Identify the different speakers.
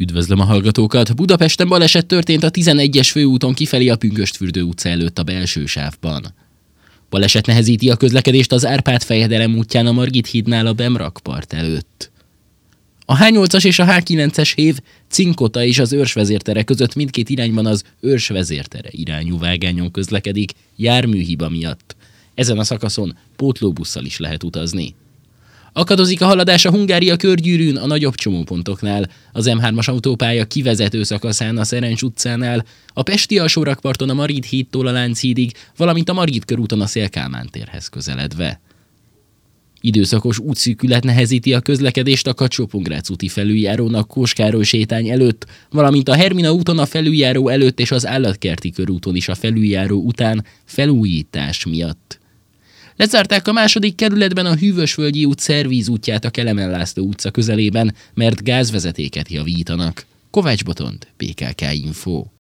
Speaker 1: Üdvözlöm a hallgatókat! Budapesten baleset történt a 11-es főúton kifelé a Pünkösdfürdő utca előtt a belső sávban. Baleset nehezíti a közlekedést az Árpád-fejedelem útján a Margit hídnál a BEM rakpart előtt. A H8-as és a H9-es hév Cinkota és az Őrs vezértere között mindkét irányban az Őrs vezértere irányú vágányon közlekedik járműhiba miatt. Ezen a szakaszon pótlóbusszal is lehet utazni. Akadozik a haladás a Hungária körgyűrűn a nagyobb csomópontoknál, az M3-as autópálya kivezető szakaszán a Szerencs utcánál, a pesti alsórakparton a Margit hídtól a Lánchídig, valamint a Margit körúton a Széll-Kálmán térhez közeledve. Időszakos útszűkület nehezíti a közlekedést a Kacsó-Pongrác úti felüljárón a Kós-Károly sétány előtt, valamint a Hermina úton a felüljáró előtt és az Állatkerti körúton is a felüljáró után felújítás miatt. Lezárták a második kerületben a Hűvösvölgyi út szervízútját a Kelemen László utca közelében, mert gázvezetéket javítanak. Kovács Botond, PKK Info.